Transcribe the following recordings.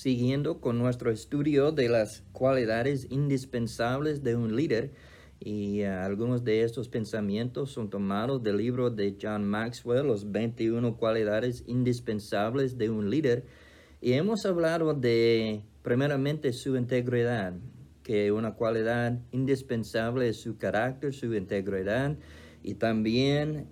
siguiendo con nuestro estudio de las cualidades indispensables de un líder y algunos de estos pensamientos son tomados del libro de John Maxwell, Los 21 cualidades indispensables de un líder. Y hemos hablado de, primeramente, su integridad, que una cualidad indispensable es su carácter, su integridad, y también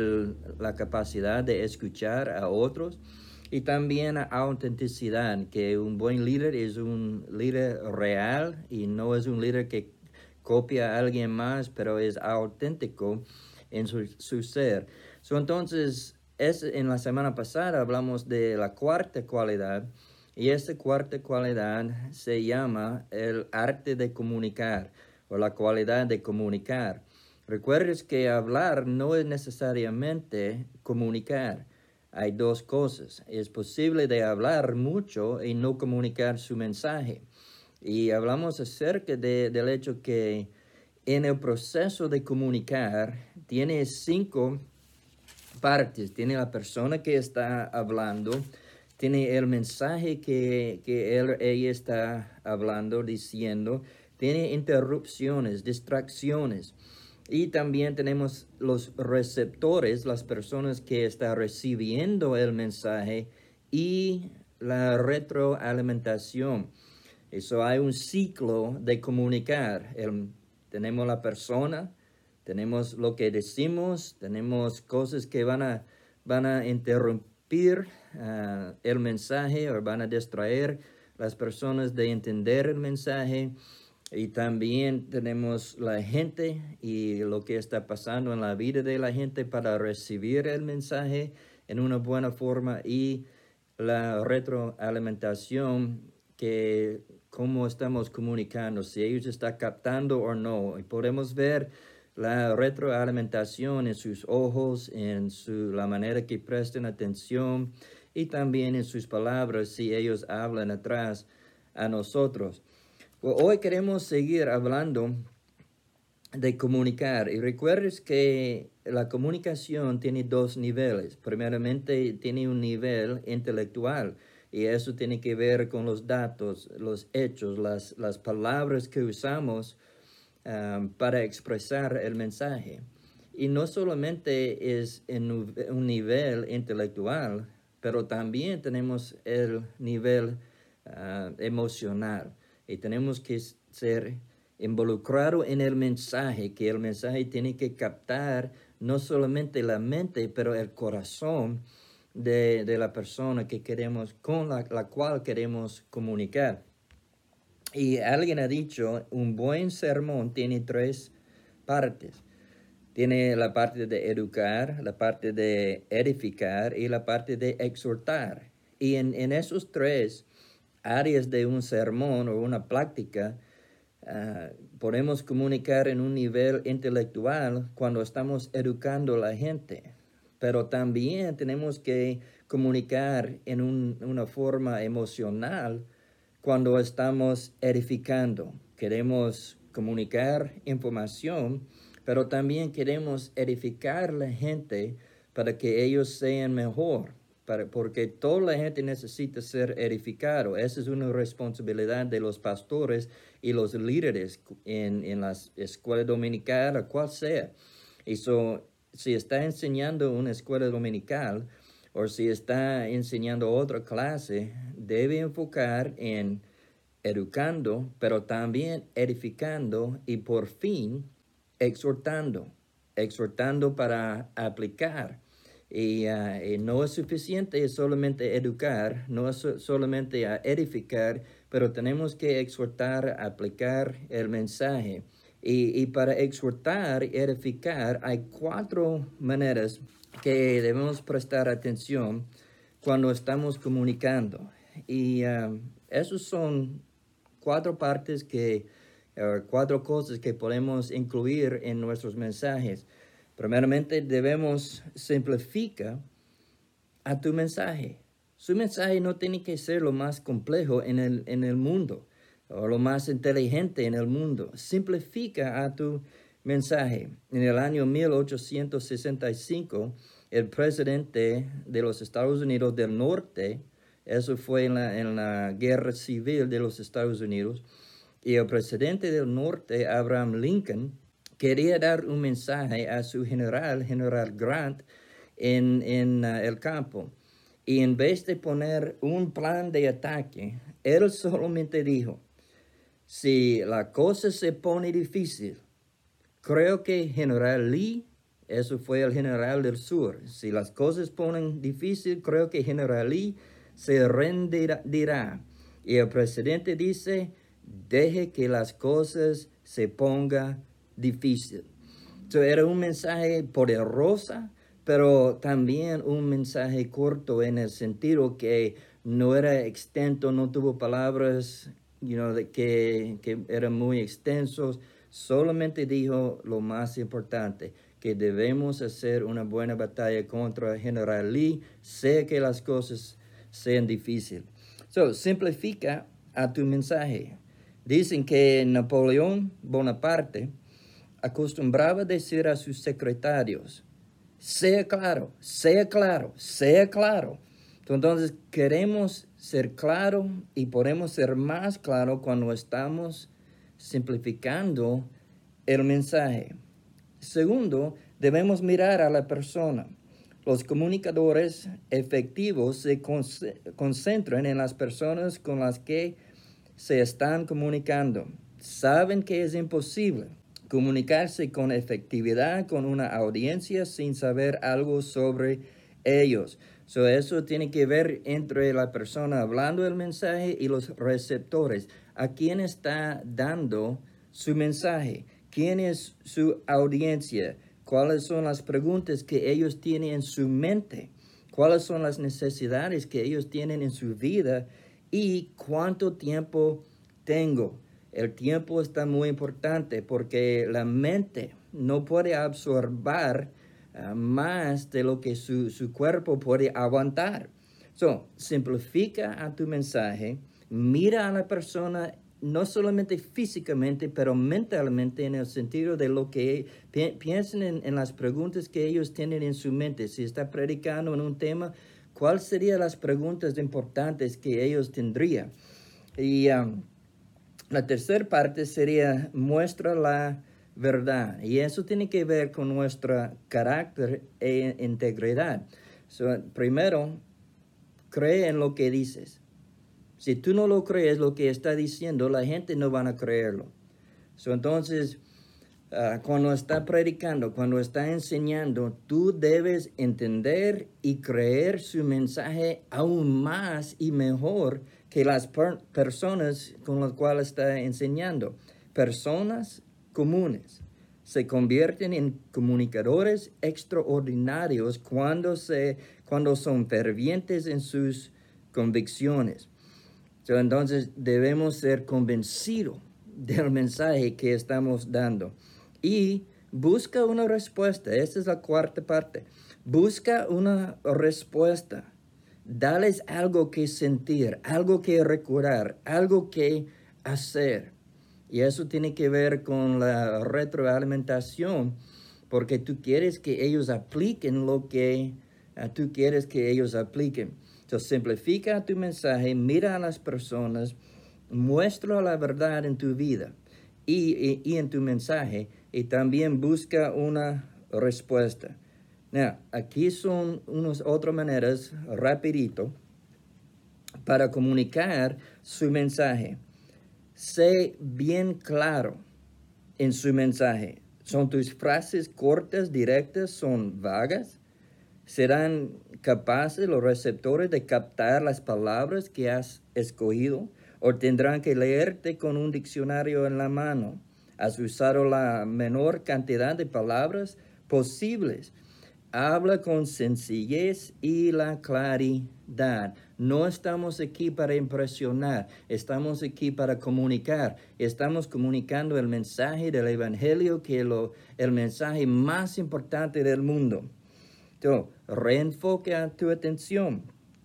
la capacidad de escuchar a otros, y también la autenticidad, que un buen líder es un líder real y no es un líder que copia a alguien más, pero es auténtico en su ser. Entonces, en la semana pasada hablamos de la cuarta cualidad, y esta cuarta cualidad se llama el arte de comunicar o la cualidad de comunicar. Recuerdes que hablar no es necesariamente comunicar. Hay dos cosas. Es posible de hablar mucho y no comunicar su mensaje. Y hablamos acerca del hecho que en el proceso de comunicar tiene 5 partes. Tiene la persona que está hablando, tiene el mensaje que ella está hablando, diciendo, tiene interrupciones, distracciones. Y también tenemos los receptores, las personas que están recibiendo el mensaje, y la retroalimentación. Eso hay un ciclo de comunicar. Tenemos la persona, tenemos lo que decimos, tenemos cosas que van a interrumpir el mensaje o van a distraer las personas de entender el mensaje. Y también tenemos la gente y lo que está pasando en la vida de la gente para recibir el mensaje en una buena forma, y la retroalimentación, que cómo estamos comunicando, si ellos están captando o no. Y podemos ver la retroalimentación en sus ojos, en la manera que prestan atención, y también en sus palabras si ellos hablan atrás a nosotros. Hoy queremos seguir hablando de comunicar, y recuerdes que la comunicación tiene 2 niveles. Primeramente tiene un nivel intelectual, y eso tiene que ver con los datos, los hechos, las palabras que usamos para expresar el mensaje. Y no solamente es en un nivel intelectual, pero también tenemos el nivel emocional. Y tenemos que ser involucrados en el mensaje, que el mensaje tiene que captar no solamente la mente, pero el corazón de la persona que queremos, con la cual queremos comunicar. Y alguien ha dicho, un buen sermón tiene 3 partes. Tiene la parte de educar, la parte de edificar y la parte de exhortar. Y en esos 3 áreas de un sermón o una plática, podemos comunicar en un nivel intelectual cuando estamos educando a la gente. Pero también tenemos que comunicar en una forma emocional cuando estamos edificando. Queremos comunicar información, pero también queremos edificar a la gente para que ellos sean mejor, porque toda la gente necesita ser edificado. Esa es una responsabilidad de los pastores y los líderes en la escuela dominical, o cual sea. Y si está enseñando una escuela dominical, o si está enseñando otra clase, debe enfocar en educando, pero también edificando, y por fin exhortando para aplicar. Y no es suficiente solamente educar, no es solamente edificar, pero tenemos que exhortar, aplicar el mensaje. Y para exhortar y edificar hay 4 maneras que debemos prestar atención cuando estamos comunicando. Y esos son 4 partes 4 cosas que podemos incluir en nuestros mensajes. Primeramente, debemos simplificar a tu mensaje. Su mensaje no tiene que ser lo más complejo en el mundo, o lo más inteligente en el mundo. Simplifica a tu mensaje. En el año 1865, el presidente de los Estados Unidos del Norte, Eso fue en la Guerra Civil de los Estados Unidos. Y el presidente del norte, Abraham Lincoln, quería dar un mensaje a su general Grant, en el campo. Y en vez de poner un plan de ataque, él solamente dijo, si la cosa se pone difícil, creo que General Lee, eso fue el general del sur, si las cosas ponen difícil, creo que General Lee se rendirá. Y el presidente dice, deje que las cosas se pongan difícil. Entonces, era un mensaje poderoso, pero también un mensaje corto en el sentido que no era extenso, no tuvo palabras que eran muy extensos. Solamente dijo lo más importante, que debemos hacer una buena batalla contra General Lee, sea que las cosas sean difíciles. So, simplifica a tu mensaje. Dicen que Napoleón Bonaparte acostumbraba decir a sus secretarios, sea claro, sea claro, sea claro. Entonces queremos ser claro y podemos ser más claro cuando estamos simplificando el mensaje. Segundo, debemos mirar a la persona. Los comunicadores efectivos se concentran en las personas con las que se están comunicando. Saben que es imposible comunicarse con efectividad con una audiencia sin saber algo sobre ellos. Eso tiene que ver entre la persona hablando el mensaje y los receptores. ¿A quién está dando su mensaje? ¿Quién es su audiencia? ¿Cuáles son las preguntas que ellos tienen en su mente? ¿Cuáles son las necesidades que ellos tienen en su vida? ¿Y cuánto tiempo tengo? El tiempo está muy importante porque la mente no puede absorber más de lo que su cuerpo puede aguantar. Simplifica a tu mensaje, mira a la persona no solamente físicamente, pero mentalmente en el sentido de lo que piensen en las preguntas que ellos tienen en su mente. Si está predicando en un tema, ¿cuáles serían las preguntas importantes que ellos tendrían? Y la tercera parte sería muestra la verdad. Y eso tiene que ver con nuestro carácter e integridad. Primero, cree en lo que dices. Si tú no lo crees, lo que está diciendo, la gente no van a creerlo. Entonces, cuando está predicando, cuando está enseñando, tú debes entender y creer su mensaje aún más y mejor que las personas con las cuales está enseñando. Personas comunes se convierten en comunicadores extraordinarios cuando son fervientes en sus convicciones. Entonces debemos ser convencidos del mensaje que estamos dando. Y busca una respuesta. Esta es la cuarta parte. Busca una respuesta. Dales algo que sentir, algo que recordar, algo que hacer. Y eso tiene que ver con la retroalimentación, porque tú quieres que ellos apliquen lo que tú quieres que ellos apliquen. Entonces, simplifica tu mensaje, mira a las personas, muestra la verdad en tu vida y en tu mensaje, y también busca una respuesta. Now, aquí son unas otras maneras, rapidito, para comunicar su mensaje. Sé bien claro en su mensaje. ¿Son tus frases cortas, directas, son vagas? ¿Serán capaces los receptores de captar las palabras que has escogido? ¿O tendrán que leerte con un diccionario en la mano? ¿Has usado la menor cantidad de palabras posibles? Habla con sencillez y la claridad. No estamos aquí para impresionar, estamos aquí para comunicar. Estamos comunicando el mensaje del Evangelio, que es el mensaje más importante del mundo. Entonces, reenfoca tu atención.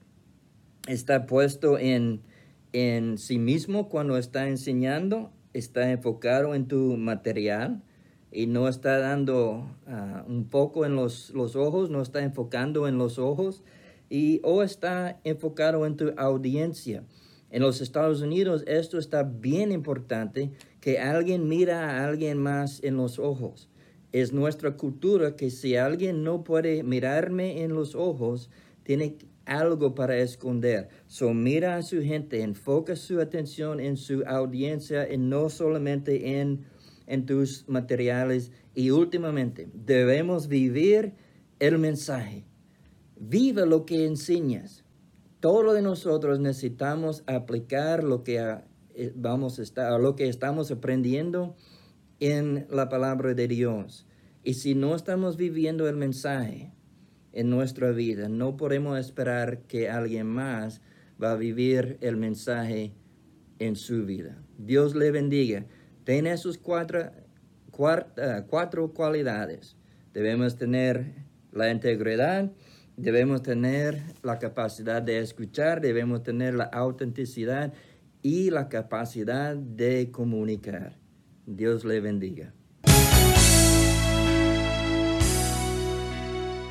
Está puesto en sí mismo cuando está enseñando, está enfocado en tu material y no está dando un poco en los ojos, no está enfocando en los ojos. o está enfocado en tu audiencia. En los Estados Unidos esto está bien importante, que alguien mira a alguien más en los ojos. Es nuestra cultura que si alguien no puede mirarme en los ojos, tiene algo para esconder. So mira a su gente, enfoca su atención en su audiencia y no solamente en tus materiales. Y últimamente, debemos vivir el mensaje. Viva lo que enseñas. Todos de nosotros necesitamos aplicar lo que lo que estamos aprendiendo en la palabra de Dios. Y si no estamos viviendo el mensaje en nuestra vida, no podemos esperar que alguien más va a vivir el mensaje en su vida. Dios le bendiga. Ten esos cuatro cualidades. Debemos tener la integridad, debemos tener la capacidad de escuchar, debemos tener la autenticidad y la capacidad de comunicar. Dios le bendiga.